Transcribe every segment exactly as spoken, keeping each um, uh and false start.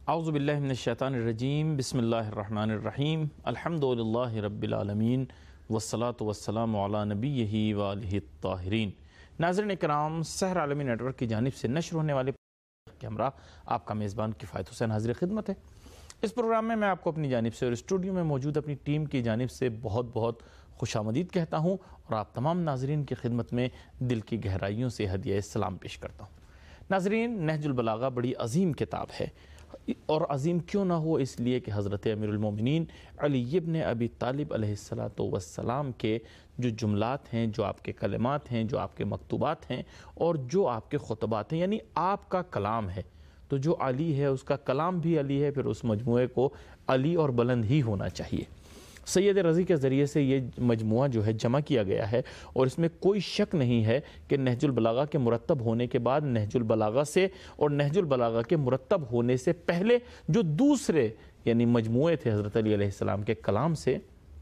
اعوذ باللہ من الشیطان الرجیم، بسم اللہ الرحمن الرحیم، الحمدللہ رب العالمین والصلاة والسلام علی نبیہ وآلہ الطاہرین۔ ناظرین اکرام، سحر عالمی نیٹ ورک کی جانب سے نشر ہونے والے کے ہمراہ آپ کا میزبان کفایت حسین حاضر خدمت ہے۔ اس پروگرام میں میں آپ کو اپنی جانب سے اور اسٹوڈیو میں موجود اپنی ٹیم کی جانب سے بہت بہت خوش آمدید کہتا ہوں اور آپ تمام ناظرین کی خدمت میں دل کی گہرائیوں سے ہدیہ سلام پیش کرتا ہوں۔ ناظرین، نہج البلاغہ بڑی عظیم کتاب ہے، اور عظیم کیوں نہ ہو اس لیے کہ حضرت امیر المومنین علی ابن ابی طالب علیہ السلام کے جو جملات ہیں، جو آپ کے کلمات ہیں، جو آپ کے مکتوبات ہیں اور جو آپ کے خطبات ہیں، یعنی آپ کا کلام ہے، تو جو علی ہے اس کا کلام بھی علی ہے، پھر اس مجموعے کو علی اور بلند ہی ہونا چاہیے۔ سید رضی کے ذریعے سے یہ مجموعہ جو ہے جمع کیا گیا ہے، اور اس میں کوئی شک نہیں ہے کہ نہج البلاغہ کے مرتب ہونے کے بعد نہج البلاغہ سے اور نہج البلاغہ کے مرتب ہونے سے پہلے جو دوسرے یعنی مجموعے تھے حضرت علی علیہ السلام کے کلام سے،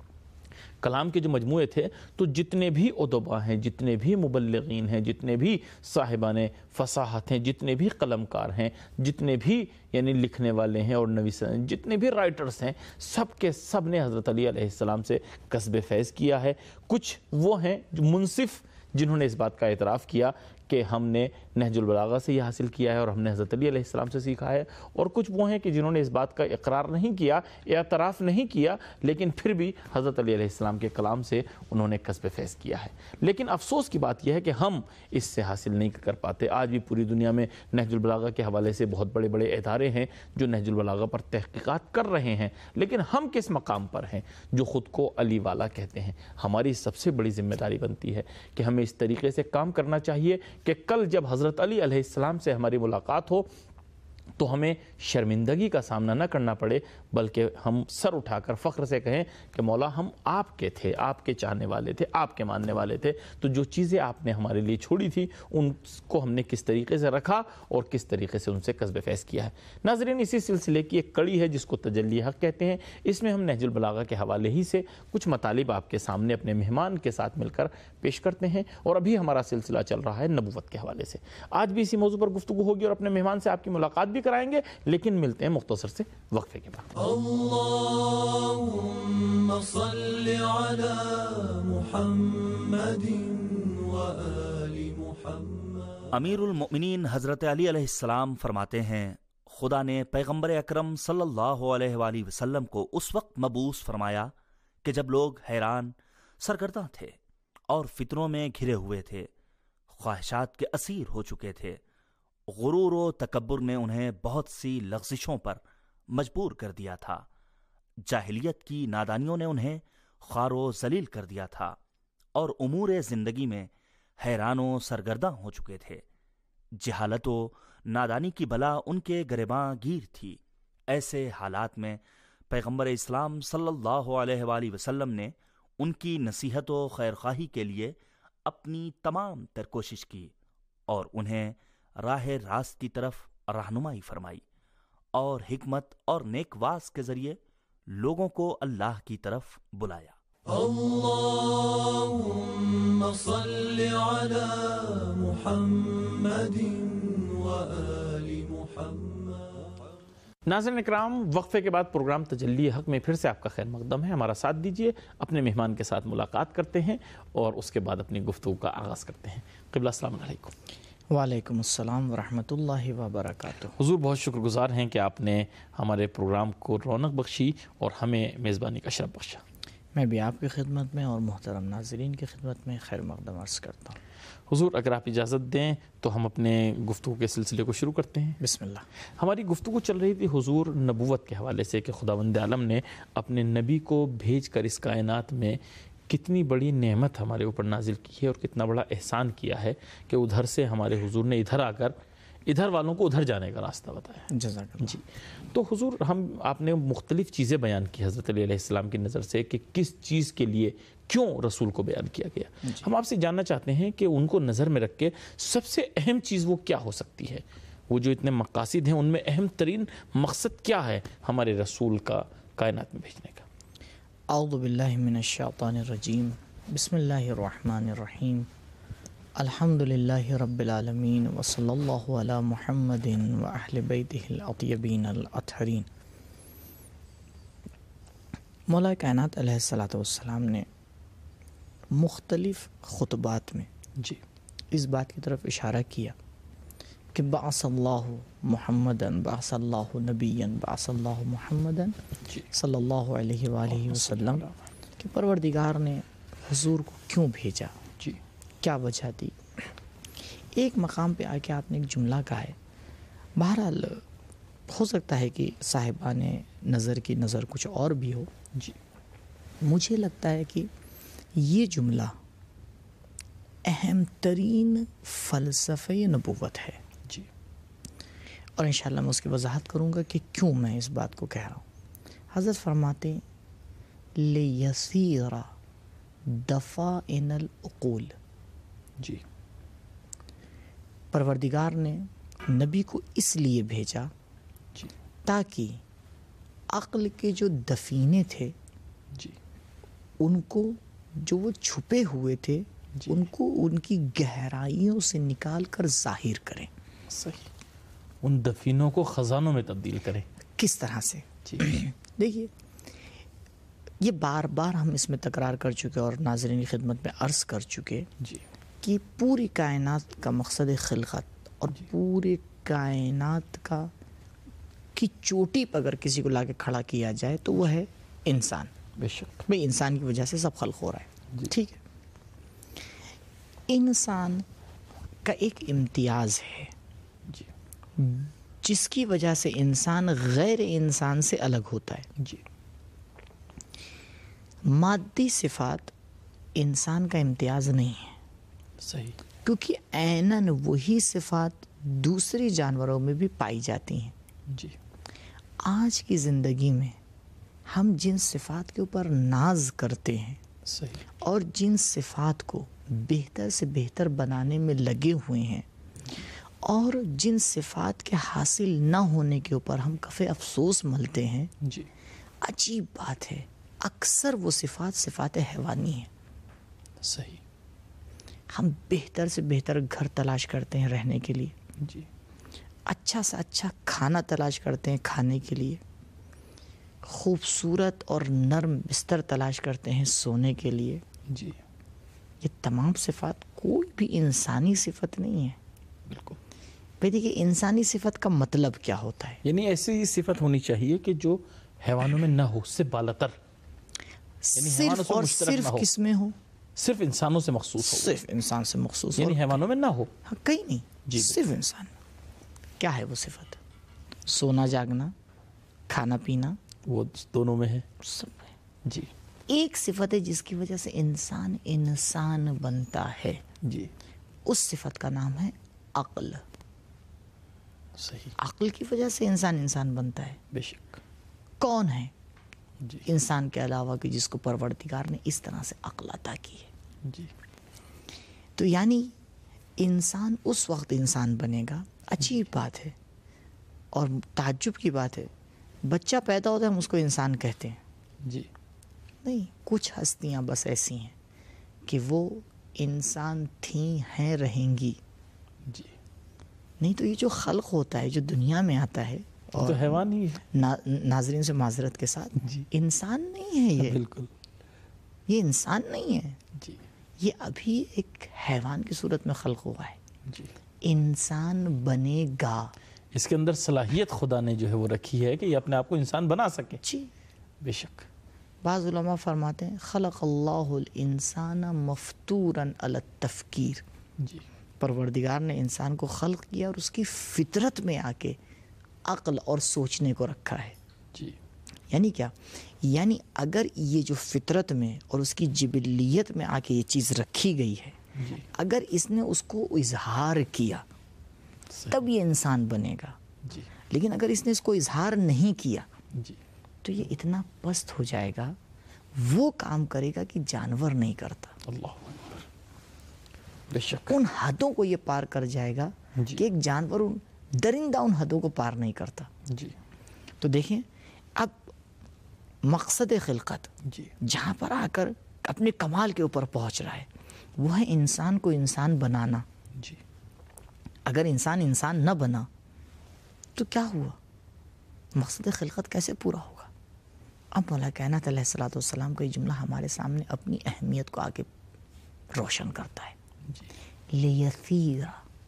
کلام کے جو مجموعے تھے، تو جتنے بھی ادبا ہیں، جتنے بھی مبلغین ہیں، جتنے بھی صاحبان فصاحت ہیں، جتنے بھی قلمکار ہیں، جتنے بھی یعنی لکھنے والے ہیں اور نویس جتنے بھی رائٹرز ہیں، سب کے سب نے حضرت علی علیہ السلام سے کسب فیض کیا ہے۔ کچھ وہ ہیں جو منصف جنہوں نے اس بات کا اعتراف کیا کہ ہم نے نہج البلاغہ سے یہ حاصل کیا ہے اور ہم نے حضرت علی علیہ السلام سے سیکھا ہے، اور کچھ وہ ہیں کہ جنہوں نے اس بات کا اقرار نہیں کیا، اعتراف نہیں کیا، لیکن پھر بھی حضرت علی علیہ السلام کے کلام سے انہوں نے کسب فیض کیا ہے۔ لیکن افسوس کی بات یہ ہے کہ ہم اس سے حاصل نہیں کر پاتے۔ آج بھی پوری دنیا میں نہج البلاغہ کے حوالے سے بہت بڑے بڑے ادارے ہیں جو نہج البلاغہ پر تحقیقات کر رہے ہیں، لیکن ہم کس مقام پر ہیں جو خود کو علی والا کہتے ہیں؟ ہماری سب سے بڑی ذمہ داری بنتی ہے کہ ہمیں اس طریقے سے کام کرنا چاہیے کہ کل جب حضرت علی علیہ السلام سے ہماری ملاقات ہو تو ہمیں شرمندگی کا سامنا نہ کرنا پڑے، بلکہ ہم سر اٹھا کر فخر سے کہیں کہ مولا ہم آپ کے تھے، آپ کے چاہنے والے تھے، آپ کے ماننے والے تھے، تو جو چیزیں آپ نے ہمارے لیے چھوڑی تھی ان کو ہم نے کس طریقے سے رکھا اور کس طریقے سے ان سے کسب فیض کیا ہے۔ ناظرین، اسی سلسلے کی ایک کڑی ہے جس کو تجلی حق کہتے ہیں۔ اس میں ہم نہج البلاغہ کے حوالے ہی سے کچھ مطالب آپ کے سامنے اپنے مہمان کے ساتھ مل کر پیش کرتے ہیں، اور ابھی ہمارا سلسلہ چل رہا ہے نبوت کے حوالے سے۔ آج بھی اسی موضوع پر گفتگو ہوگی اور اپنے مہمان سے آپ کی ملاقات بھی کرائیں گے، لیکن ملتے ہیں مختصر سے وقفے کے بعد۔ اللہم صل علی محمد وآل محمد۔ امیر المؤمنین حضرت علی علیہ السلام فرماتے ہیں، خدا نے پیغمبر اکرم صلی اللہ علیہ وآلہ وسلم کو اس وقت مبعوث فرمایا کہ جب لوگ حیران، سرگرداں تھے اور فتنوں میں گھرے ہوئے تھے، خواہشات کے اسیر ہو چکے تھے۔ غرور و تکبر نے انہیں بہت سی لغزشوں پر مجبور کر دیا تھا، جاہلیت کی نادانیوں نے انہیں خوار و ذلیل کر دیا تھا، اور امور زندگی میں حیران و سرگرداں ہو چکے تھے۔ جہالت و نادانی کی بلا ان کے گریباں گیر تھی۔ ایسے حالات میں پیغمبر اسلام صلی اللہ علیہ وآلہ وسلم نے ان کی نصیحت و خیرخواہی کے لیے اپنی تمام تر کوشش کی اور انہیں راہ راست کی طرف رہنمائی فرمائی، اور حکمت اور نیک واس کے ذریعے لوگوں کو اللہ کی طرف بلایا۔ اللہم صل علی محمد وآل محمد۔ ناظرین اکرام، وقفے کے بعد پروگرام تجلی حق میں پھر سے آپ کا خیر مقدم ہے۔ ہمارا ساتھ دیجیے، اپنے مہمان کے ساتھ ملاقات کرتے ہیں اور اس کے بعد اپنی گفتگو کا آغاز کرتے ہیں۔ قبلہ السلام علیکم۔ وعلیکم السلام ورحمۃ اللہ وبرکاتہ۔ حضور، بہت شکر گزار ہیں کہ آپ نے ہمارے پروگرام کو رونق بخشی اور ہمیں میزبانی کا شرف بخشا۔ میں بھی آپ کی خدمت میں اور محترم ناظرین کی خدمت میں خیر مقدم عرض کرتا ہوں۔ حضور، اگر آپ اجازت دیں تو ہم اپنے گفتگو کے سلسلے کو شروع کرتے ہیں۔ بسم اللہ۔ ہماری گفتگو چل رہی تھی حضور نبوت کے حوالے سے کہ خداوند عالم نے اپنے نبی کو بھیج کر اس کائنات میں کتنی بڑی نعمت ہمارے اوپر نازل کی ہے اور کتنا بڑا احسان کیا ہے کہ ادھر سے ہمارے حضور نے ادھر آ کر ادھر والوں کو ادھر جانے کا راستہ بتایا۔ جزاک اللہ۔ جی، تو حضور ہم آپ نے مختلف چیزیں بیان کی حضرت علی علیہ السلام کی نظر سے کہ کس چیز کے لیے کیوں رسول کو بیان کیا گیا۔ جی۔ ہم آپ سے جاننا چاہتے ہیں کہ ان کو نظر میں رکھ کے سب سے اہم چیز وہ کیا ہو سکتی ہے؟ وہ جو اتنے مقاصد ہیں ان میں اہم ترین مقصد کیا ہے ہمارے رسول کا کائنات میں بھیجنے کا؟ اعوذ باللہ من الشیطان الرجیم، بسم اللہ الرحمن الرحیم۔ الحمد للہ رب العالمین وصلی اللہ علی محمد و اہل بیتہ الاطیبین الاطہرین۔ مولا کائنات علیہ الصلاۃ والسلام نے مختلف خطبات میں جی اس بات کی طرف اشارہ کیا کہ بعث اللہ محمدً بعث اللہ نبیًا بعث اللہ محمدً جی صلی اللہ علیہ وآلہ وسلم کہ پروردگار نے حضور کو کیوں بھیجا، جی کیا وجہ دی۔ ایک مقام پہ آ کے آپ نے ایک جملہ کہا ہے، بہرحال ہو سکتا ہے کہ صاحبان نظر کی نظر کچھ اور بھی ہو، جی مجھے لگتا ہے کہ یہ جملہ اہم ترین فلسفہ نبوت ہے، جی اور انشاءاللہ میں اس کی وضاحت کروں گا کہ کیوں میں اس بات کو کہہ رہا ہوں۔ حضرت فرماتے ہیں لِيَسِيرَ دَفَائِنَ الْعُقُولِ، جی پروردگار نے نبی کو اس لیے بھیجا جی تاکہ عقل کے جو دفینے تھے جی ان کو، جو وہ چھپے ہوئے تھے، جی ان کو ان کی گہرائیوں سے نکال کر ظاہر کریں۔ صحیح، ان دفینوں کو خزانوں میں تبدیل کریں۔ کس طرح سے؟ جی دیکھیے، یہ بار بار ہم اس میں تکرار کر چکے اور ناظرین کی خدمت میں عرض کر چکے جی کہ پوری کائنات کا مقصد خلقت اور پورے کائنات کا کی چوٹی پر اگر کسی کو لا کے کھڑا کیا جائے تو وہ ہے انسان۔ بے شک بھئی انسان کی وجہ سے سب خلق ہو رہا ہے، جی ٹھیک ہے۔ انسان کا ایک امتیاز ہے جی جس کی وجہ سے انسان غیر انسان سے الگ ہوتا ہے۔ جی مادی صفات انسان کا امتیاز نہیں ہے، صحیح، کیونکہ عیناً وہی صفات دوسری جانوروں میں بھی پائی جاتی ہیں۔ جی آج کی زندگی میں ہم جن صفات کے اوپر ناز کرتے ہیں صحیح، اور جن صفات کو بہتر سے بہتر بنانے میں لگے ہوئے ہیں اور جن صفات کے حاصل نہ ہونے کے اوپر ہم کفِ افسوس ملتے ہیں، جی عجیب بات ہے، اکثر وہ صفات صفات حیوانی ہیں۔ صحیح، ہم بہتر سے بہتر گھر تلاش کرتے ہیں رہنے کے لیے، جی اچھا سے اچھا کھانا تلاش کرتے ہیں کھانے کے لیے، خوبصورت اور نرم بستر تلاش کرتے ہیں سونے کے لیے۔ جی یہ تمام صفات کوئی بھی انسانی صفت نہیں ہے۔ بالکل، بھئی دیکھیے، انسانی صفت کا مطلب کیا ہوتا ہے؟ یعنی ایسی صفت ہونی چاہیے کہ جو حیوانوں میں نہ ہو، اس سے بالاتر، یعنی حیوانوں صرف سے اور مشترک صرف نہ ہو، کس میں ہو؟ صرف انسانوں سے مخصوص ہو، صرف انسان سے مخصوص ہو، یعنی حیوانوں میں نہ ہو۔ ہاں، کہیں نہیں، جی، صرف انسان۔ کیا ہے وہ صفت؟ سونا جاگنا، کھانا پینا، وہ دونوں میں ہے۔ سب ہے۔ جی ایک صفت ہے جس کی وجہ سے انسان انسان بنتا ہے، جی اس صفت کا نام ہے عقل۔ صحیح، عقل کی وجہ سے انسان انسان بنتا ہے۔ بے شک، کون ہے جی انسان کے علاوہ کہ جس کو پروردگار نے اس طرح سے عقل عطا کی ہے؟ جی تو یعنی انسان اس وقت انسان بنے گا۔ عجیب بات ہے اور تعجب کی بات ہے، بچہ پیدا ہوتا ہے ہم اس کو انسان کہتے ہیں، جی نہیں، کچھ ہستیاں بس ایسی ہیں کہ وہ انسان تھیں، ہیں، رہیں گی، جی نہیں تو یہ جو خلق ہوتا ہے، جو دنیا میں آتا ہے، تو اور حیوان ہی ہے۔ نا- ناظرین سے معذرت کے ساتھ، جی انسان نہیں ہے یہ بالکل، یہ انسان نہیں ہے، جی یہ ابھی ایک حیوان کی صورت میں خلق ہوا ہے۔ جی انسان بنے گا، اس کے اندر صلاحیت خدا نے جو ہے وہ رکھی ہے کہ یہ اپنے آپ کو انسان بنا سکے۔ جی۔ بے شک، بعض علماء فرماتے ہیں خلق اللہ الانسان مفطوراً علی التفکیر، جی پروردگار نے انسان کو خلق کیا اور اس کی فطرت میں آ کے عقل اور سوچنے کو رکھا ہے۔ جی یعنی کیا؟ یعنی اگر یہ جو فطرت میں اور اس کی جبلیت میں آ کے یہ چیز رکھی گئی ہے، جی اگر اس نے اس کو اظہار کیا صحیح، تب یہ انسان بنے گا، جی لیکن اگر اس نے اس کو اظہار نہیں کیا جی تو یہ اتنا پست ہو جائے گا، وہ کام کرے گا کہ جانور نہیں کرتا، اللہ اکبر، بے شک، ان حدوں کو یہ پار کر جائے گا جی کہ ایک جانور ان درندہ ان حدوں کو پار نہیں کرتا۔ جی تو دیکھیں اب مقصد خلقت جی جہاں پر آ کر اپنے کمال کے اوپر پہنچ رہا ہے، وہ ہے انسان کو انسان بنانا. جی اگر انسان انسان نہ بنا تو کیا ہوا؟ مقصد خلقت کیسے پورا ہوگا؟ اب مولا کائنات علیہ الصلوۃ والسلام کا یہ جملہ ہمارے سامنے اپنی اہمیت کو آگے روشن کرتا ہے. لیثیر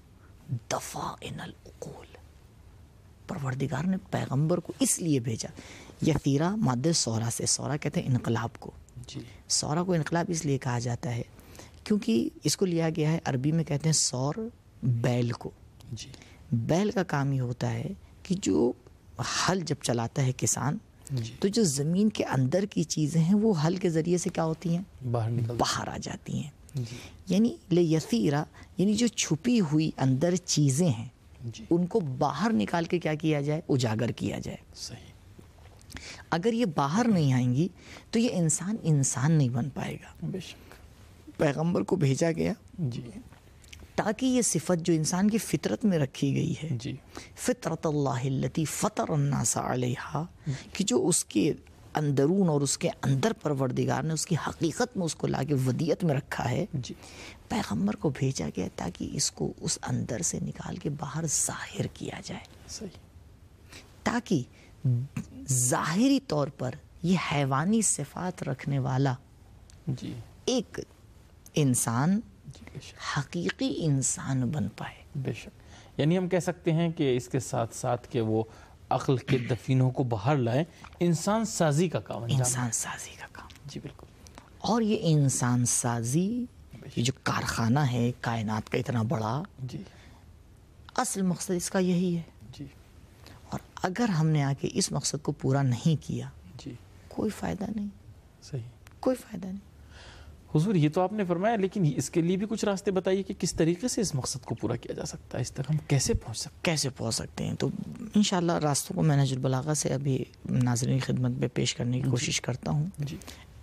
دفائن العقول. پروردگار نے پیغمبر کو اس لیے بھیجا. یثیرہ مادہ سورا سے، سورا کہتے ہیں انقلاب کو. جی سورا کو انقلاب اس لیے کہا جاتا ہے کیونکہ اس کو لیا گیا ہے، عربی میں کہتے ہیں سور بیل کو. جی بیل کا کام یہ ہوتا ہے کہ جو ہل جب چلاتا ہے کسان جی تو جو زمین کے اندر کی چیزیں ہیں وہ ہل کے ذریعے سے کیا ہوتی ہیں؟ باہر نکل. باہر آ جاتی ہیں. جی یعنی لیثیرہ یعنی جو چھپی ہوئی اندر چیزیں ہیں جی ان کو باہر نکال کے کیا کیا جائے؟ اجاگر کیا جائے. صحیح. اگر یہ باہر نہیں آئیں گی تو یہ انسان انسان نہیں بن پائے گا. بے شک. پیغمبر کو بھیجا گیا جی تاکہ یہ صفت جو انسان کی فطرت میں رکھی گئی ہے، جی فطرت اللہ التی فطر الناس علیہا، کہ جو اس کے اندرون اور اس کے اندر پروردگار نے اس کی حقیقت میں اس کو لا کے ودیت میں رکھا ہے، جی پیغمبر کو بھیجا گیا تاکہ اس کو اس اندر سے نکال کے باہر ظاہر کیا جائے، صحیح. تاکہ ظاہری طور پر یہ حیوانی صفات رکھنے والا جی ایک انسان جی بے شک. حقیقی انسان بن پائے. بے شک. یعنی ہم کہہ سکتے ہیں کہ اس کے ساتھ ساتھ کہ وہ عقل کے دفینوں کو باہر لائیں، انسان سازی کا کام انجام. انسان سازی کا کام. جی بالکل. اور یہ انسان سازی، یہ جو کارخانہ ہے کائنات کا اتنا بڑا، جی اصل مقصد اس کا یہی ہے. جی اور اگر ہم نے آ کے اس مقصد کو پورا نہیں کیا جی کوئی فائدہ نہیں. صحیح. کوئی فائدہ نہیں. حضور یہ تو آپ نے فرمایا، لیکن اس کے لیے بھی کچھ راستے بتائیے کہ کس طریقے سے اس مقصد کو پورا کیا جا سکتا ہے، اس تک ہم کیسے پہنچ سکتے کیسے پہنچ سکتے ہیں. تو انشاءاللہ راستوں کو میں نہج البلاغہ سے ابھی ناظرین کی خدمت میں پیش کرنے کی کوشش کرتا ہوں. ہیں. جی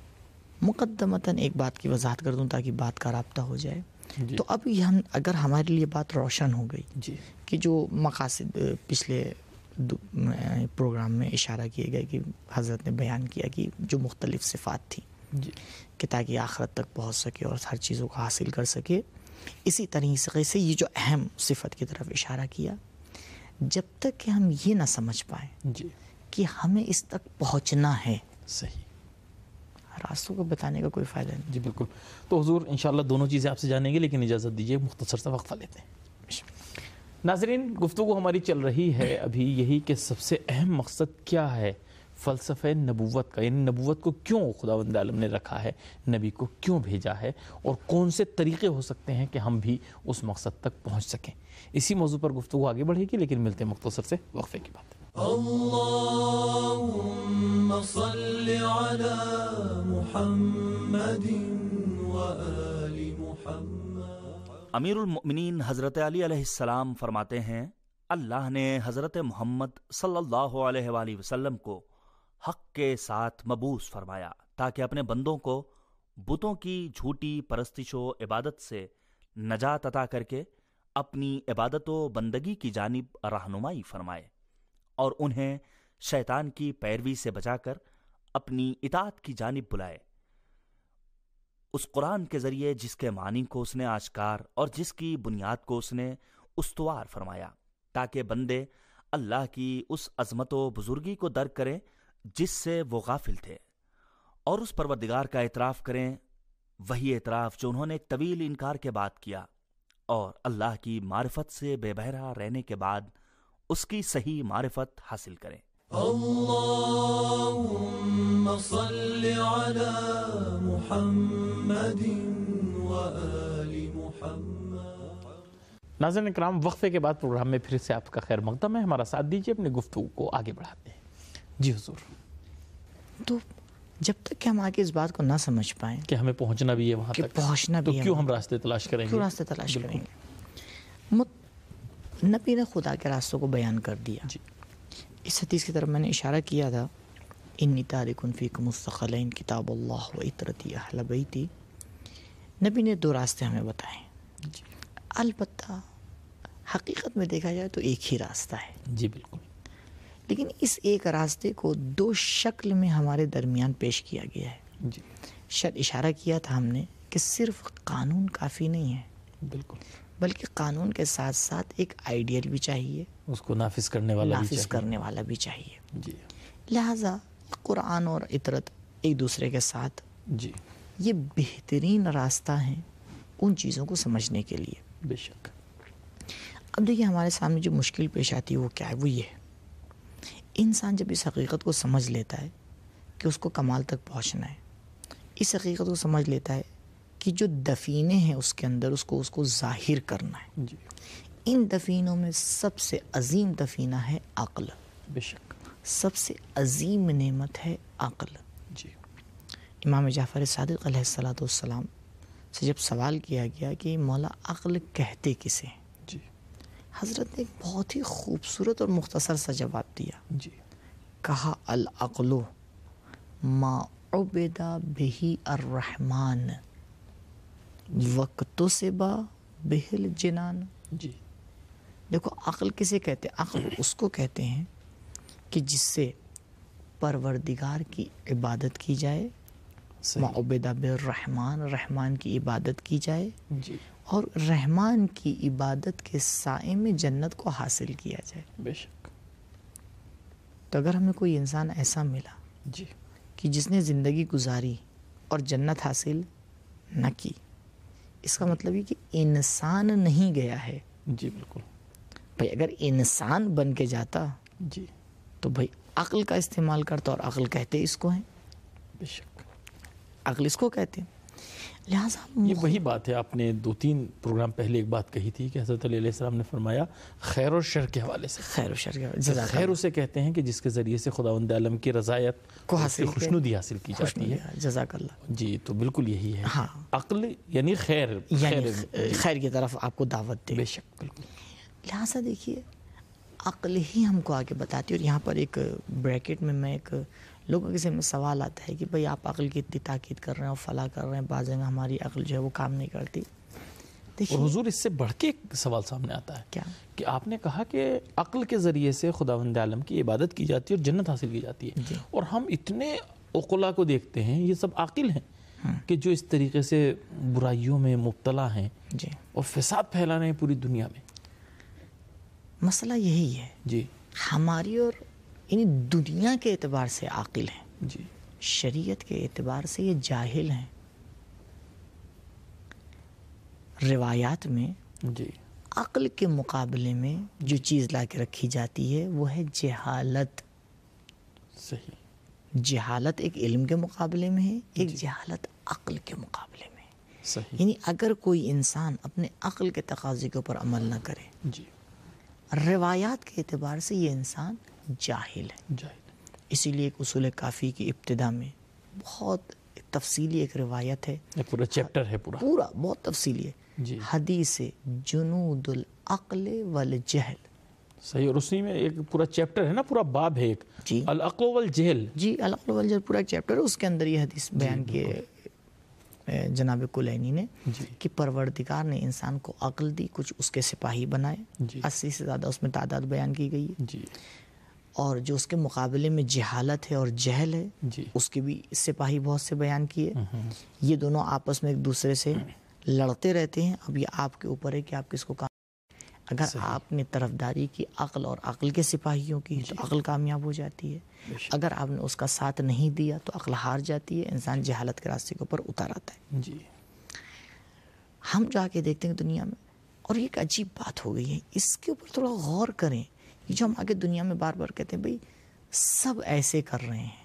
مقدمتاً ایک بات کی وضاحت کر دوں تاکہ بات کا رابطہ ہو جائے. جی تو اب یہ ہم اگر ہمارے لیے بات روشن ہو گئی جی کہ جو مقاصد پچھلے پروگرام میں اشارہ کیے گئے کہ حضرت نے بیان کیا کہ جو مختلف صفات تھیں جی کہ تاکہ آخرت تک پہنچ سکے اور ہر چیزوں کو حاصل کر سکے، اسی طریقے سے یہ جو اہم صفت کی طرف اشارہ کیا، جب تک کہ ہم یہ نہ سمجھ پائیں جی کہ ہمیں اس تک پہنچنا ہے، صحیح. راستوں کو بتانے کا کوئی فائدہ نہیں. جی بالکل. تو حضور انشاءاللہ دونوں چیزیں آپ سے جانیں گے، لیکن اجازت دیجیے مختصر سا وقفہ لیتے ہیں. ناظرین گفتگو ہماری چل رہی ہے ابھی یہی کہ سب سے اہم مقصد کیا ہے فلسفہ نبوت کا، یعنی نبوت کو کیوں خداوند عالم نے رکھا ہے، نبی کو کیوں بھیجا ہے، اور کون سے طریقے ہو سکتے ہیں کہ ہم بھی اس مقصد تک پہنچ سکیں. اسی موضوع پر گفتگو آگے بڑھے گی، لیکن ملتے ہیں مختصر سے وقفے کی بات. اللهم صل على محمد وآل محمد. امیر المؤمنین حضرت علی علیہ السلام فرماتے ہیں، اللہ نے حضرت محمد صلی اللہ علیہ وآلہ وسلم کو حق کے ساتھ مبعوث فرمایا تاکہ اپنے بندوں کو بتوں کی جھوٹی پرستش و عبادت سے نجات عطا کر کے اپنی عبادت و بندگی کی جانب رہنمائی فرمائے اور انہیں شیطان کی پیروی سے بچا کر اپنی اطاعت کی جانب بلائے. اس قرآن کے ذریعے جس کے معنی کو اس نے آشکار اور جس کی بنیاد کو اس نے استوار فرمایا تاکہ بندے اللہ کی اس عظمت و بزرگی کو درک کریں جس سے وہ غافل تھے، اور اس پروردگار کا اعتراف کریں، وہی اعتراف جو انہوں نے ایک طویل انکار کے بعد کیا، اور اللہ کی معرفت سے بے بہرہ رہنے کے بعد اس کی صحیح معرفت حاصل کریں. اللهم صل على محمد وآل محمد. ناظرین اکرام وقفے کے بعد پروگرام میں پھر سے آپ کا خیر مقدم ہے، ہمارا ساتھ دیجیے، اپنی گفتگو کو آگے بڑھاتے ہیں. جی حضور. تو جب تک کہ ہم آگے اس بات کو نہ سمجھ پائیں کہ ہمیں پہنچنا بھی ہے وہاں کہ تک، پہنچنا تو بھی ہے کیوں وہاں ہم راستے تلاش کریں گے؟ کیوں راستے تلاش کریں گے؟ مت نبی نے خدا کے راستوں کو بیان کر دیا. جی اس حدیث کی طرف میں نے اشارہ کیا تھا، انی تارک فیکم الثقلین کتاب اللہ و عطرتی اہل بیتی. نبی نے دو راستے ہمیں بتائے، جی البتہ حقیقت میں دیکھا جائے تو ایک ہی راستہ ہے، جی بالکل. لیکن اس ایک راستے کو دو شکل میں ہمارے درمیان پیش کیا گیا ہے. جی شاید اشارہ کیا تھا ہم نے کہ کہ صرف قانون کافی نہیں ہے، بالکل، بلکہ قانون کے ساتھ ساتھ ایک آئیڈیل بھی چاہیے، اس کو نافذ کرنے والا بھی نافذ چاہیے. کرنے والا بھی چاہیے. جی لہٰذا قرآن اور اطرت ایک دوسرے کے ساتھ جی یہ بہترین راستہ ہیں ان چیزوں کو سمجھنے کے لیے. بے شک. اب دیکھیے ہمارے سامنے جو مشکل پیش آتی ہے وہ کیا ہے؟ وہ یہ ہے، انسان جب اس حقیقت کو سمجھ لیتا ہے کہ اس کو کمال تک پہنچنا ہے، اس حقیقت کو سمجھ لیتا ہے کہ جو دفینے ہیں اس کے اندر اس کو اس کو ظاہر کرنا ہے. جی ان دفینوں میں سب سے عظیم دفینہ ہے عقل، بے شک. سب سے عظیم نعمت ہے عقل. جی امام جعفر صادق علیہ الصلاۃ والسلام سے جب سوال کیا گیا کہ مولا عقل کہتے کسے ہیں، جی حضرت نے ایک بہت ہی خوبصورت اور مختصر سا جواب دیا. جی کہا العقل ما عبد بہی الرحمن وقت سبا بہل جنان. جی دیکھو عقل کسے کہتے ہیں؟ عقل اس کو کہتے ہیں کہ جس سے پروردگار کی عبادت کی جائے، صحیح. معبدہ بالرحمن، رحمان کی عبادت کی جائے جی اور رحمان کی عبادت کے سائے میں جنت کو حاصل کیا جائے. بے شک. تو اگر ہمیں کوئی انسان ایسا ملا جی کہ جس نے زندگی گزاری اور جنت حاصل نہ کی، اس کا مطلب یہ کہ انسان نہیں گیا ہے. جی بالکل. بھائی اگر انسان بن کے جاتا جی تو بھائی عقل کا استعمال کرتا، اور عقل کہتے اس کو ہیں، بے شک. عقل اس کو کہتے ہیں. لہٰذا ہم یہ وہی بات ہے، آپ نے دو تین پروگرام پہلے ایک بات کہی تھی کہ حضرت علی علیہ السلام نے فرمایا خیر اور شر کے حوالے سے. خیر و شر کا جزاک خیر اسے کہتے ہیں کہ جس کے ذریعے سے خداوند عالم کی رضایت کو اس حاصل کی خوشنودی حاصل کی جاتی ہے. جزاک اللہ. جی تو بالکل یہی ہے. ہاں. عقل یعنی خیر، یعنی خیر. خیر کی طرف آپ کو دعوت دے. بے شک بالکل. لہٰذا دیکھیے عقل ہی ہم کو آگے بتاتی ہے. اور یہاں پر ایک بریکٹ میں میں ایک لوگوں کے ذہن میں سوال آتا ہے کہ بھئی آپ عقل کی اتنی تاکید کر رہے ہیں اور فلاں کر رہے ہیں، بعض جگہ ہماری عقل جو ہے وہ کام نہیں کرتی. اور دیکھیے حضور اس سے بڑھ کے ایک سوال سامنے آتا ہے کیا کہ آپ نے کہا کہ عقل کے ذریعے سے خداوند عالم کی عبادت کی جاتی ہے اور جنت حاصل کی جاتی ہے. جی. اور ہم اتنے عقلا کو دیکھتے ہیں، یہ سب عاقل ہیں کہ جو اس طریقے سے برائیوں میں مبتلا ہیں جی. اور فساد پھیلا رہے ہیں پوری دنیا میں. مسئلہ یہی ہے، جی ہماری اور یعنی دنیا کے اعتبار سے عاقل ہیں، جی شریعت کے اعتبار سے یہ جاہل ہیں. روایات میں جی عقل کے مقابلے میں جو چیز لا کے رکھی جاتی ہے وہ ہے جہالت. صحیح. جہالت ایک علم کے مقابلے میں ہے، ایک جہالت عقل کے مقابلے میں ہے. صحیح. یعنی اگر کوئی انسان اپنے عقل کے تقاضے کے اوپر عمل نہ کرے، جی روایات کے اعتبار سے یہ انسان جاہل ہے. جاہل. اسی لیے ایک اصول کافی کی ابتدا میں بہت تفصیلی ایک روایت ہے، یہ پورا چیپٹر ہے پورا. پورا بہت تفصیلی ہے. جی حدیث جنود العقل والجہل. صحیح. اور اسی میں ایک پورا چیپٹر ہے نا، پورا باب ہے ایک، جی العقل والجہل. جی العقل والجہل پورا ایک چیپٹر ہے، اس کے اندر یہ حدیث بیان کیے جناب کلینی نے جی کہ پروردگار نے انسان کو عقل دی، کچھ اس کے سپاہی بنائے، جی اسی سے زیادہ اس میں تعداد بیان کی گئی ہے، جی اور جو اس کے مقابلے میں جہالت ہے اور جہل ہے جی اس کے بھی سپاہی بہت سے بیان کیے. یہ دونوں آپس میں ایک دوسرے سے لڑتے رہتے ہیں. اب یہ آپ کے اوپر ہے کہ آپ کس کو کام. اگر آپ نے طرفداری کی عقل اور عقل کے سپاہیوں کی تو عقل کامیاب ہو جاتی ہے، اگر آپ نے اس کا ساتھ نہیں دیا تو عقل ہار جاتی ہے، انسان جہالت کے راستے کے اوپر اتار آتا ہے. جی ہم جا کے دیکھتے ہیں دنیا میں، اور یہ ایک عجیب بات ہو گئی ہے، اس کے اوپر تھوڑا غور کریں. یہ جو ہم آگے دنیا میں بار بار کہتے ہیں بھئی سب ایسے کر رہے ہیں،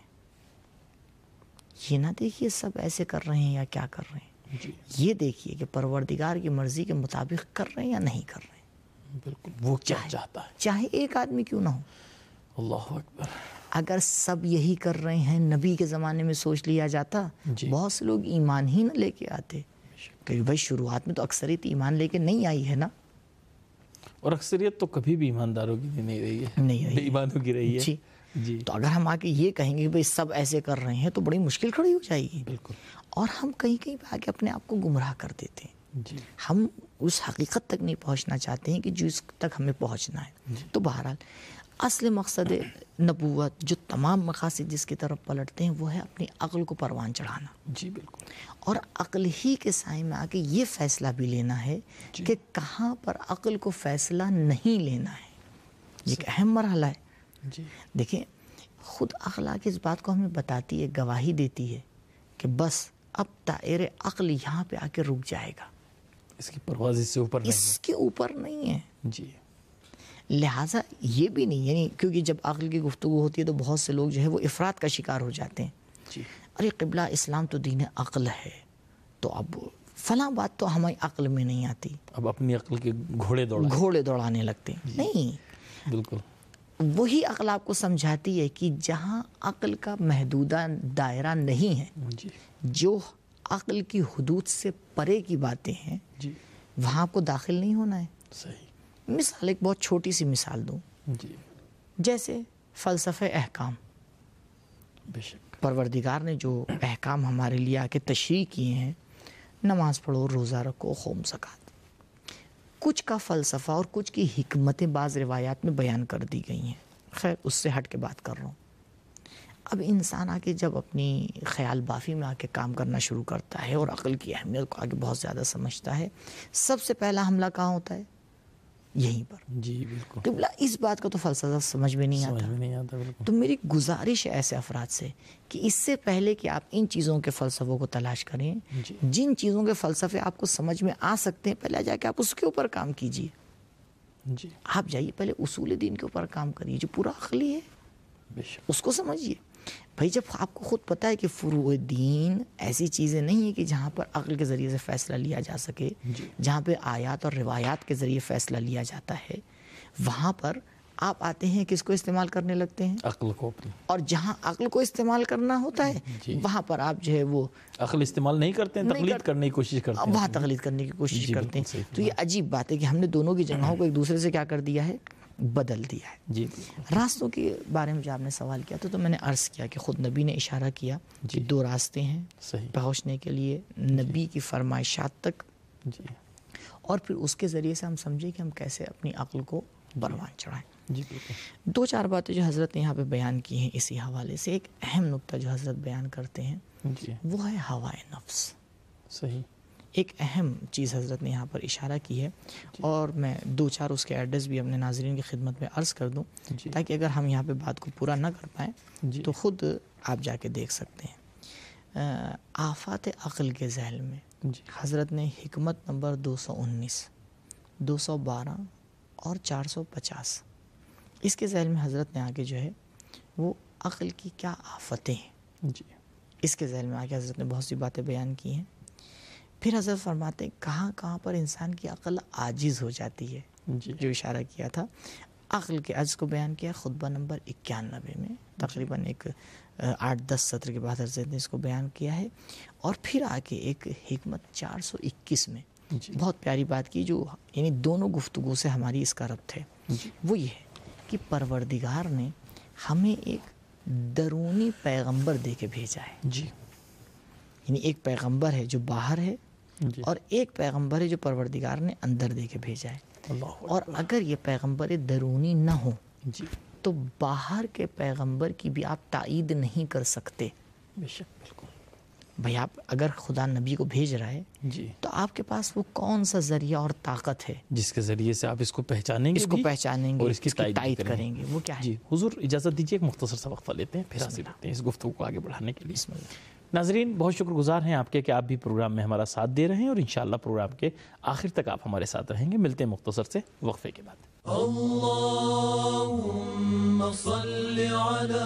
یہ نہ دیکھیے سب ایسے کر رہے ہیں یا کیا کر رہے ہیں، جی یہ دیکھیے کہ پروردگار کی مرضی کے مطابق کر رہے ہیں یا نہیں کر رہے ہیں. بالکل. وہ کیا چاہتا ہے. چاہے ایک آدمی کیوں نہ ہو، اللہ اکبر. اگر سب یہی کر رہے ہیں، نبی کے زمانے میں سوچ لیا جاتا، جی. بہت سے لوگ ایمان ہی نہ لے کے آتے. کہ بھائی شروعات میں تو اکثریت ایمان لے کے نہیں آئی ہے نا، اور اکثریت تو کبھی بھی ایمانداروں کی نہیں رہی ہے، نہیں رہی بے ایمانوں کی رہی ہے. جی. جی تو اگر ہم آ کے یہ کہیں گے کہ بھائی سب ایسے کر رہے ہیں تو بڑی مشکل کھڑی ہو جائے گی، بالکل. اور ہم کہیں کہیں پہ آ کے اپنے آپ کو گمراہ کر دیتے ہیں. جی ہم اس حقیقت تک نہیں پہنچنا چاہتے ہیں کہ جو اس تک ہمیں پہنچنا ہے. تو بہرحال اصل مقصد نبوت جو تمام مقاصد جس کی طرف پلٹتے ہیں وہ ہے اپنی عقل کو پروان چڑھانا. جی بالکل. اور عقل ہی کے سائے میں آ کے یہ فیصلہ بھی لینا ہے کہ کہاں پر عقل کو فیصلہ نہیں لینا ہے. یہ ایک اہم مرحلہ ہے. جی دیکھیں خود عقل آ کے اس بات کو ہمیں بتاتی ہے, گواہی دیتی ہے کہ بس اب دائرے عقل یہاں پہ آ کے رک جائے گا, اس کی پرواز اس سے اوپر نہیں اس کے اوپر نہیں ہے. جی لہٰذا یہ بھی نہیں, یعنی کیونکہ جب عقل کی گفتگو ہوتی ہے تو بہت سے لوگ جو ہے وہ افراد کا شکار ہو جاتے ہیں. جی ارے قبلہ اسلام تو دین عقل ہے, تو اب فلاں بات تو ہماری عقل میں نہیں آتی, اب اپنی عقل کے گھوڑے دوڑا گھوڑے دوڑانے لگتے ہیں. نہیں, بالکل وہی عقل آپ کو سمجھاتی ہے کہ جہاں عقل کا محدودہ دائرہ نہیں ہے, جی جو عقل کی حدود سے پرے کی باتیں ہیں, جی وہاں آپ کو داخل نہیں ہونا ہے. صحیح. مثال ایک بہت چھوٹی سی مثال دوں, جی جیسے فلسفہ احکام. بے شک. پروردگار نے جو احکام ہمارے لیے آ کے تشریح کیے ہیں, نماز پڑھو, روزہ رکھو, خوم زکات, کچھ کا فلسفہ اور کچھ کی حکمتیں بعض روایات میں بیان کر دی گئی ہیں. خیر اس سے ہٹ کے بات کر رہا ہوں. اب انسان آ کے جب اپنی خیال بافی میں آ کے کام کرنا شروع کرتا ہے اور عقل کی اہمیت کو آگے بہت زیادہ سمجھتا ہے, سب سے پہلا حملہ کہاں ہوتا ہے؟ یہیں پر. جی بالکل. قبلہ اس بات کا تو فلسفہ سمجھ میں نہیں سمجھ آتا. میں نہیں آتا. بالکل. تو میری گزارش ہے ایسے افراد سے کہ اس سے پہلے کہ آپ ان چیزوں کے فلسفوں کو تلاش کریں, جی. جن چیزوں کے فلسفے آپ کو سمجھ میں آ سکتے ہیں پہلے جا کے آپ اس کے اوپر کام کیجیے. جی آپ جائیے پہلے اصول دین کے اوپر کام کریے جو پورا عقلی ہے, بے شک. اس کو سمجھیے. بھائی جب آپ کو خود پتہ ہے کہ فروع دین ایسی چیزیں نہیں ہیں کہ جہاں پر عقل کے ذریعے سے فیصلہ لیا جا سکے, جی. جہاں پہ آیات اور روایات کے ذریعے فیصلہ لیا جاتا ہے, وہاں پر آپ آتے ہیں کس کو استعمال کرنے لگتے ہیں؟ عقل کو اپنی. اور جہاں عقل کو استعمال کرنا ہوتا ہے جی. وہاں پر آپ جو ہے وہ عقل استعمال نہیں کرتے ہیں, نہیں تقلید کرتے. کرنے کی کوشش کرتے ہیں. وہاں تقلید کرنے کی کوشش جی، کرتے بالکل ہیں. صحیح تو یہ عجیب بات ہے کہ ہم نے دونوں کی جگہوں کو ایک دوسرے سے کیا کر دیا ہے, بدل دیا ہے. جی بالکل. راستوں کے بارے میں جو آپ نے سوال کیا تھا تو میں نے عرض کیا کہ خود نبی نے اشارہ کیا کہ جی. دو راستے ہیں صحیح. پہنچنے کے لیے نبی کی فرمائشات تک, جی اور پھر اس کے ذریعے سے ہم سمجھیں کہ ہم کیسے اپنی عقل کو پروان چڑھائیں. جی بالکل. دو چار باتیں جو حضرت نے یہاں پہ بیان کی ہیں اسی حوالے سے, ایک اہم نقطہ جو حضرت بیان کرتے ہیں جی وہ ہے ہوائے نفس. صحیح. ایک اہم چیز حضرت نے یہاں پر اشارہ کی ہے, اور میں دو چار اس کے ایڈریس بھی اپنے ناظرین کی خدمت میں عرض کر دوں جی. تاکہ اگر ہم یہاں پہ بات کو پورا نہ کر پائیں جی. تو خود آپ جا کے دیکھ سکتے ہیں. آفات عقل کے ذیل میں جی. حضرت نے حکمت نمبر دو سو انیس, دو سو بارہ اور چار سو پچاس اس کے ذیل میں حضرت نے آگے جو ہے وہ عقل کی کیا آفتیں ہیں جی. اس کے ذیل میں آگے حضرت نے بہت سی باتیں بیان کی ہیں. پھر حضرت فرماتے ہیں کہاں کہاں پر انسان کی عقل عاجز ہو جاتی ہے, جی. جو اشارہ کیا تھا عقل کے عجز کو بیان کیا خطبہ نمبر اکیانوے میں, تقریباً ایک آٹھ دس سطر کے بعد حضرت نے اس کو بیان کیا ہے. اور پھر آگے ایک حکمت چار سو اکیس میں جی. بہت پیاری بات کی جو یعنی دونوں گفتگو سے ہماری اس کا ربط ہے. جی. وہ یہ ہے کہ پروردگار نے ہمیں ایک درونی پیغمبر دے کے بھیجا ہے. جی. یعنی ایک پیغمبر ہے جو باہر ہے, جی. اور ایک پیغمبر ہے جو پروردگار نے اندر دے کے بھیجا ہے. اللہ اور اگر یہ پیغمبر درونی نہ ہو جی. تو باہر کے پیغمبر کی بھی آپ تائید نہیں کر سکتے. بے شک. بالکل. بھئی آپ اگر خدا نبی کو بھیج رہا ہے جی. تو آپ کے پاس وہ کون سا ذریعہ اور طاقت ہے جس کے ذریعے سے آپ اس کو پہچانیں گے, اس کو بھی پہچانیں گے, اور اس کی تائید تائید کریں گے, وہ کیا ہے؟ جی حضور اجازت دیجیے ایک مختصر سا وقفہ لیتے ہیں, پھر حاصل کرتے ہیں اس گفتگو کو آگے بڑھانے کے لیے. بسم اللہ. ناظرین بہت شکر گزار ہیں آپ کے کہ آپ بھی پروگرام میں ہمارا ساتھ دے رہے ہیں, اور انشاءاللہ پروگرام کے آخر تک آپ ہمارے ساتھ رہیں گے. ملتے ہیں مختصر سے وقفے کے بعد. اللهم صل على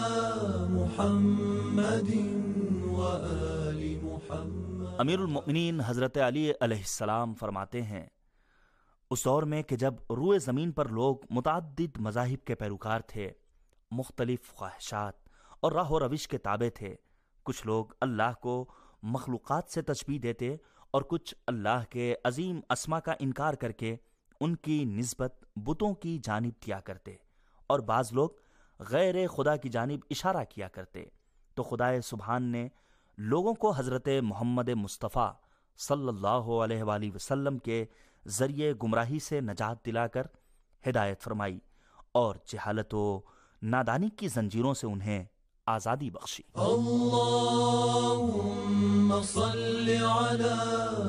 محمد وآل محمد. امیر المؤمنین حضرت علی علیہ السلام فرماتے ہیں اس دور میں کہ جب روئے زمین پر لوگ متعدد مذاہب کے پیروکار تھے, مختلف خواہشات اور راہ و روش کے تابع تھے, کچھ لوگ اللہ کو مخلوقات سے تشبیہ دیتے اور کچھ اللہ کے عظیم اسما کا انکار کر کے ان کی نسبت بتوں کی جانب کیا کرتے, اور بعض لوگ غیر خدا کی جانب اشارہ کیا کرتے. تو خدائے سبحان نے لوگوں کو حضرت محمد مصطفیٰ صلی اللہ علیہ وآلہ وسلم کے ذریعے گمراہی سے نجات دلا کر ہدایت فرمائی, اور جہالت و نادانی کی زنجیروں سے انہیں آزادی بخشی۔ اللهم صل على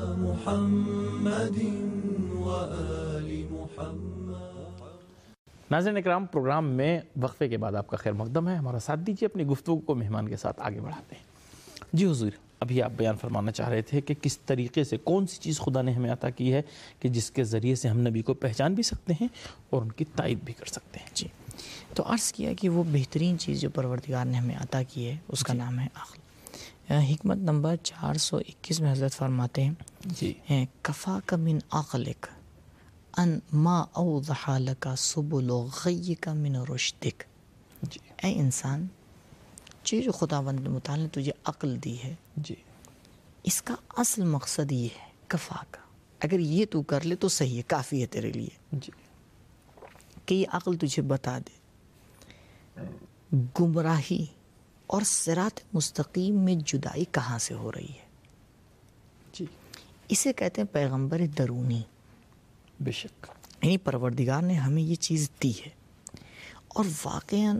محمد وآل محمد۔ ناظرین اکرام، پروگرام میں وقفے کے بعد آپ کا خیر مقدم ہے، ہمارا ساتھ دیجیے، اپنی گفتگو کو مہمان کے ساتھ آگے بڑھاتے ہیں۔ جی حضور، ابھی آپ بیان فرمانا چاہ رہے تھے کہ کس طریقے سے کون سی چیز خدا نے ہمیں عطا کی ہے کہ جس کے ذریعے سے ہم نبی کو پہچان بھی سکتے ہیں اور ان کی تائید بھی کر سکتے ہیں۔ جی، تو عرض کیا کہ وہ بہترین چیز جو پروردگار نے ہمیں عطا کی ہے اس کا نام ہے عقل۔ حکمت نمبر چار سو اکیس میں حضرت فرماتے ہیں جی کفاک من عقلک ان ما اوضح لک سبل غیک من رشدک۔ جی اے انسان، جو جو خداوند متعال نے تجھے عقل دی ہے، جی اس کا اصل مقصد یہ ہے کفا کا، اگر یہ تو کر لے تو صحیح ہے، کافی ہے تیرے لیے جی کہ یہ عقل تجھے بتا دے گمراہی اور صراط مستقیم میں جدائی کہاں سے ہو رہی ہے۔ جی اسے کہتے ہیں پیغمبر درونی، بے شک۔ یعنی پروردگار نے ہمیں یہ چیز دی ہے، اور واقعاً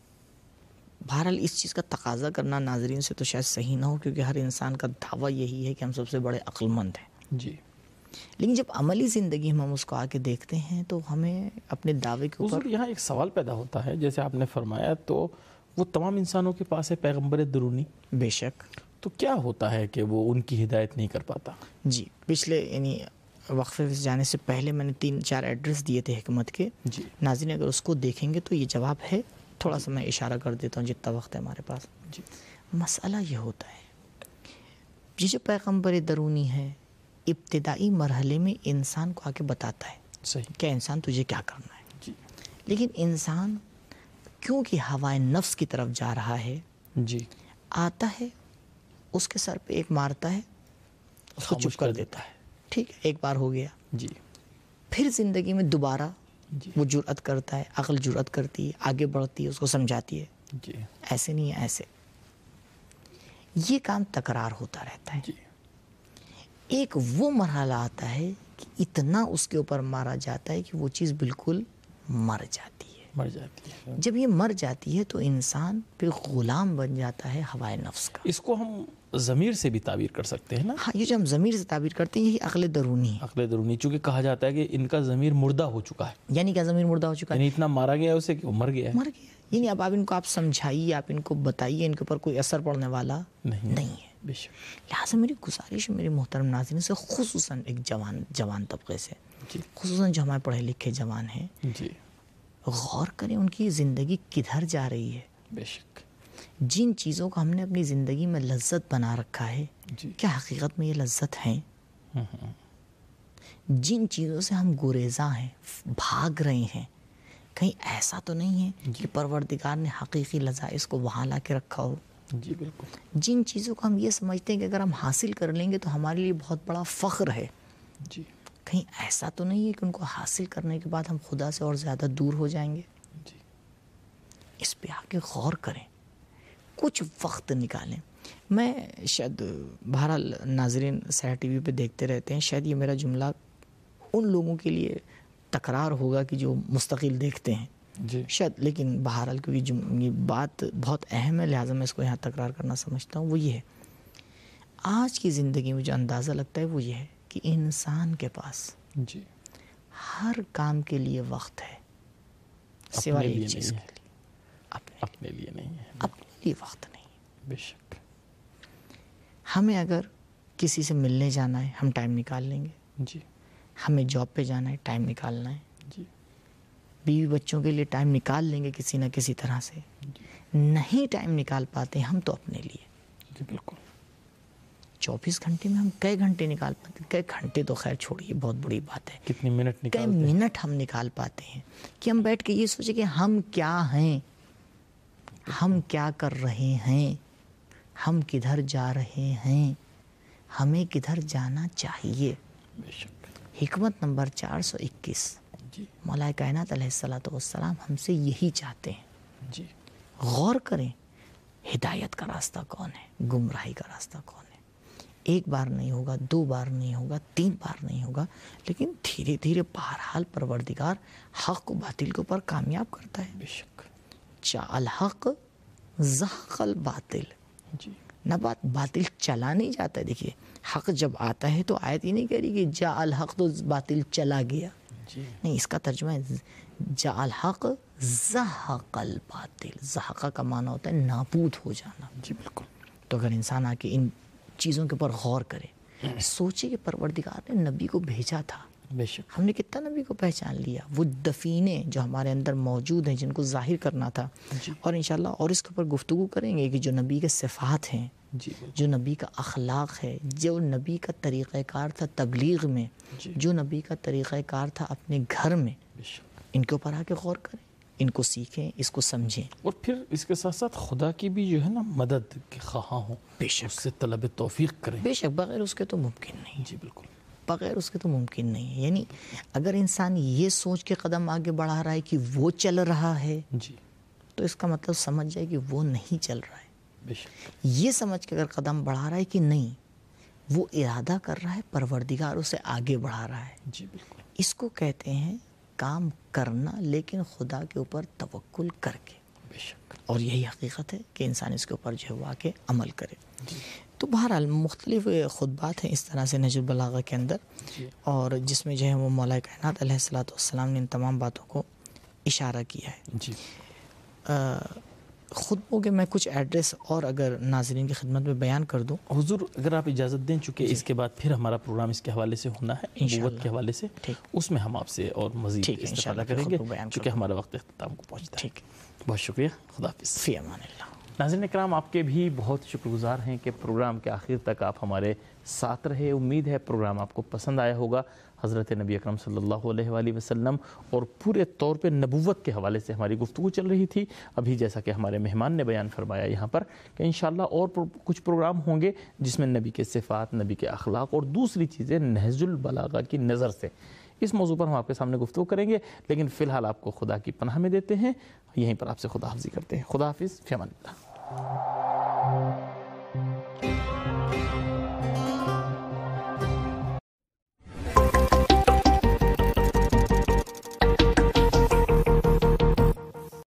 بہرحال اس چیز کا تقاضا کرنا ناظرین سے تو شاید صحیح نہ ہو، کیونکہ ہر انسان کا دعویٰ یہی ہے کہ ہم سب سے بڑے عقل مند ہیں، جی لیکن جب عملی زندگی میں ہم اس کو آ کے دیکھتے ہیں تو ہمیں اپنے دعوے کے اوپر حضور یہاں ایک سوال پیدا ہوتا ہے، جیسے آپ نے فرمایا تو وہ تمام انسانوں کے پاس ہے پیغمبر درونی، بے شک۔ تو کیا ہوتا ہے کہ وہ ان کی ہدایت نہیں کر پاتا؟ جی، پچھلے یعنی وقفے سے جانے سے پہلے میں نے تین چار ایڈریس دیے تھے حکمت کے، جی ناظرین اگر اس کو دیکھیں گے تو یہ جواب ہے، تھوڑا سا میں اشارہ کر دیتا ہوں جتنا وقت ہے ہمارے پاس۔ جی مسئلہ یہ ہوتا ہے، یہ جو پیغمبر درونی ہے ابتدائی مرحلے میں انسان کو آ کے بتاتا ہے صحیح، کہ انسان تجھے کیا کرنا ہے، جی لیکن انسان کیونکہ ہوائے نفس کی طرف جا رہا ہے، جی آتا ہے اس کے سر پہ ایک مارتا ہے، اس کو خاموش چپ کر کر دیتا ہے، ٹھیک ہے ایک بار ہو گیا، جی پھر زندگی میں دوبارہ جی وہ جرأت کرتا ہے، عقل جرأت کرتی ہے، آگے بڑھتی ہے، اس کو سمجھاتی ہے جی ایسے نہیں ہے ایسے، یہ کام تکرار ہوتا رہتا ہے۔ جی ایک وہ مرحلہ آتا ہے کہ اتنا اس کے اوپر مارا جاتا ہے کہ وہ چیز بالکل مر جاتی ہے۔ مر جاتی ہے۔ جب یہ مر جاتی ہے تو انسان پھر غلام بن جاتا ہے ہوائے نفس کا۔ اس کو ہم ضمیر سے بھی تعبیر کر سکتے ہیں نا؟ ہاں، یہ جو ہم ضمیر سے تعبیر کرتے ہیں یہی عقل درونی ہے۔ عقل درونی، چونکہ کہا جاتا ہے کہ ان کا ضمیر مردہ ہو چکا ہے، یعنی کیا ضمیر مردہ ہو چکا ہے؟ یعنی اتنا مارا گیا ہے اسے کہ وہ مر گیا ہے۔ مر گیا، یعنی اب آپ ان کو آپ سمجھائیے، آپ ان کو بتائیے، ان کے اوپر کوئی اثر پڑنے والا نہیں نہیں ہے۔ بے شک۔ لہٰذا میری گزارش ہے میرے محترم ناظرین سے، خصوصاً ایک جوان جوان طبقے سے، جی خصوصاً جو ہمارے پڑھے لکھے جوان ہیں، جی غور کریں ان کی زندگی کدھر جا رہی ہے۔ بے شک۔ جن چیزوں کو ہم نے اپنی زندگی میں لذت بنا رکھا ہے، جی کیا حقیقت میں یہ لذت ہیں؟ جن چیزوں سے ہم گریزاں ہیں، بھاگ رہے ہیں، کہیں ایسا تو نہیں ہے کہ پروردگار نے حقیقی لذائذ کو وہاں لا کے رکھا ہو؟ جی بالکل۔ جن چیزوں کو ہم یہ سمجھتے ہیں کہ اگر ہم حاصل کر لیں گے تو ہمارے لیے بہت بڑا فخر ہے، جی کہیں ایسا تو نہیں ہے کہ ان کو حاصل کرنے کے بعد ہم خدا سے اور زیادہ دور ہو جائیں گے؟ جی اس پہ آ کے غور کریں، کچھ وقت نکالیں۔ میں شاید بہرحال ناظرین سحر ٹی وی پہ دیکھتے رہتے ہیں، شاید یہ میرا جملہ ان لوگوں کے لیے تکرار ہوگا کہ جو مستقل دیکھتے ہیں جی شاید، لیکن بہرحال کیونکہ جم- یہ بات بہت اہم ہے لہٰذا میں اس کو یہاں تکرار کرنا سمجھتا ہوں۔ وہ یہ ہے، آج کی زندگی میں جو اندازہ لگتا ہے وہ یہ ہے کہ انسان کے پاس جی ہر کام کے لیے وقت ہے، سوائے لیے ایک چیز نہیں کے لیے، اپنے اپنے لیے نہیں ہے۔ اپنے لیے وقت نہیں ہے۔ بے شک۔ ہمیں اگر کسی سے ملنے جانا ہے ہم ٹائم نکال لیں گے، جی ہمیں جاب پہ جانا ہے ٹائم نکالنا ہے، جی بیوی بچوں کے لیے ٹائم نکال لیں گے کسی نہ کسی طرح سے، نہیں ٹائم نکال پاتے ہم تو اپنے لیے۔ جی بالکل۔ چوبیس گھنٹے میں ہم کئی گھنٹے نکال پاتے ہیں؟ کئی گھنٹے تو خیر چھوڑیے، بہت بڑی بات ہے، کتنی منٹ کئی نکالتے ہیں؟ منٹ ہم نکال پاتے ہیں کہ ہم بیٹھ کے یہ سوچیں کہ ہم کیا ہیں، ہم کیا کر رہے ہیں، ہم کدھر جا رہے ہیں، ہمیں کدھر جانا چاہیے۔ بے شک۔ حکمت نمبر چار سو اکیس، جی مولا کائنات علیہ الصلوۃ والسلام ہم سے یہی چاہتے ہیں۔ جی غور کریں، ہدایت کا راستہ کون ہے، گمراہی کا راستہ کون ہے۔ ایک بار نہیں ہوگا، دو بار نہیں ہوگا، تین بار نہیں ہوگا، لیکن دھیرے دھیرے بہرحال پروردگار حق کو باطل کے اوپر کامیاب کرتا ہے. بے شک. جاء الحق زحق الباطل. جی نہ بات باطل چلا نہیں جاتا ہے. دیکھیے حق جب آتا ہے تو آیت ہی نہیں کہہ رہی کہ جاء الحق تو باطل چلا گیا. جی نہیں، اس کا ترجمہ ہے جاء الحق زحق الباطل. زحقہ کا معنی ہوتا ہے نابود ہو جانا. جی بالکل. تو اگر انسان آ کے ان چیزوں کے اوپر غور کرے، سوچے کہ پروردگار نے نبی کو بھیجا تھا، بے شک. ہم نے کتنا نبی کو پہچان لیا. وہ دفینے جو ہمارے اندر موجود ہیں جن کو ظاہر کرنا تھا، اور انشاءاللہ اور اس کے اوپر گفتگو کریں گے کہ جو نبی کے صفات ہیں، جی جو نبی کا اخلاق ہے، جو نبی کا طریقہ کار تھا تبلیغ میں، جی. جو نبی کا طریقہ کار تھا اپنے گھر میں، بے شک. ان کے اوپر آ کے غور کریں، ان کو سیکھیں، اس کو سمجھیں. اور پھر اس کے ساتھ ساتھ خدا کی بھی جو ہے نا مدد کے خواہاں ہوں، بے شک. اس سے طلب توفیق کریں. بے شک بغیر اس کے تو ممکن نہیں. جی بالکل. بغیر اس کے تو ممکن نہیں ہے. یعنی اگر انسان یہ سوچ کے قدم آگے بڑھا رہا ہے کہ وہ چل رہا ہے، جی تو اس کا مطلب سمجھ جائے کہ وہ نہیں چل رہا ہے. بے شک. یہ سمجھ کے اگر قدم بڑھا رہا ہے کہ نہیں، وہ ارادہ کر رہا ہے، پروردگار اسے آگے بڑھا رہا ہے. جی بالکل. اس کو کہتے ہیں کام کرنا لیکن خدا کے اوپر توکل کر کے. بے شک. اور یہی حقیقت ہے کہ انسان اس کے اوپر جو ہے وہ آ کے عمل کرے. جی. تو بہرحال مختلف خطبات ہیں اس طرح سے نہج البلاغہ کے اندر، جی. اور جس میں جو ہے وہ مولا کائنات علیہ الصلوۃ والسلام نے ان تمام باتوں کو اشارہ کیا ہے. جی. خطبوں کے میں کچھ ایڈریس اور اگر ناظرین کی خدمت میں بیان کر دوں. حضور اگر آپ اجازت دیں، چونکہ اس کے بعد پھر ہمارا پروگرام اس کے حوالے سے ہونا ہے، نبوت کے حوالے سے، اس میں ہم آپ سے اور مزید استفادہ کریں گے چونکہ ہمارا وقت اختتام کو پہنچتا ہے. ٹھیک، بہت شکریہ. خدا حافظ. فی امان اللہ. ناظرین کرام، آپ کے بھی بہت شکر گزار ہیں کہ پروگرام کے آخر تک آپ ہمارے ساتھ رہے. امید ہے پروگرام آپ کو پسند آیا ہوگا. حضرت نبی اکرم صلی اللہ علیہ وآلہ وسلم اور پورے طور پہ نبوت کے حوالے سے ہماری گفتگو چل رہی تھی. ابھی جیسا کہ ہمارے مہمان نے بیان فرمایا یہاں پر کہ انشاءاللہ اور کچھ پروگرام ہوں گے جس میں نبی کے صفات، نبی کے اخلاق اور دوسری چیزیں نہج البلاغہ کی نظر سے، اس موضوع پر ہم آپ کے سامنے گفتگو کریں گے. لیکن فی الحال آپ کو خدا کی پناہ میں دیتے ہیں، یہیں پر آپ سے خدا حافظی کرتے ہیں. خدا حافظ. فی امان اللہ.